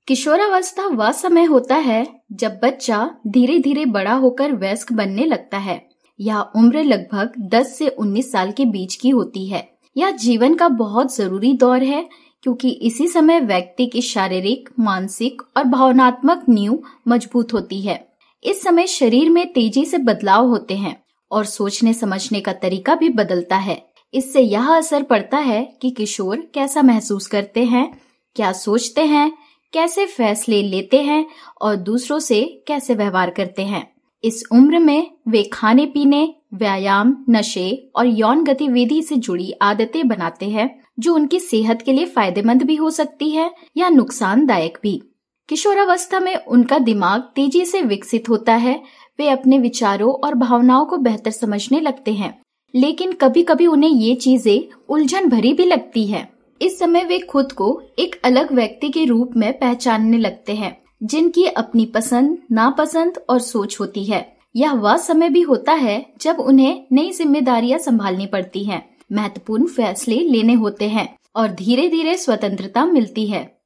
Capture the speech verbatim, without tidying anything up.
किशोरावस्था वह समय होता है जब बच्चा धीरे धीरे बड़ा होकर वयस्क बनने लगता है। यह उम्र लगभग दस से उन्नीस साल के बीच की होती है। यह जीवन का बहुत जरूरी दौर है क्योंकि इसी समय व्यक्ति की शारीरिक, मानसिक और भावनात्मक नींव मजबूत होती है। इस समय शरीर में तेजी से बदलाव होते हैं और सोचने समझने का तरीका भी बदलता है। इससे यह असर पड़ता है कि किशोर कैसा महसूस करते हैं, क्या सोचते हैं, कैसे फैसले लेते हैं और दूसरों से कैसे व्यवहार करते हैं। इस उम्र में वे खाने पीने, व्यायाम, नशे और यौन गतिविधि से जुड़ी आदतें बनाते हैं जो उनकी सेहत के लिए फायदेमंद भी हो सकती है या नुकसानदायक भी। किशोरावस्था में उनका दिमाग तेजी से विकसित होता है। वे अपने विचारों और भावनाओं को बेहतर समझने लगते हैं, लेकिन कभी कभी उन्हें ये चीजें उलझन भरी भी लगती है। इस समय वे खुद को एक अलग व्यक्ति के रूप में पहचानने लगते हैं जिनकी अपनी पसंद, नापसंद और सोच होती है। यह वह समय भी होता है जब उन्हें नई जिम्मेदारियां संभालनी पड़ती हैं, महत्वपूर्ण फैसले लेने होते हैं और धीरे धीरे स्वतंत्रता मिलती है।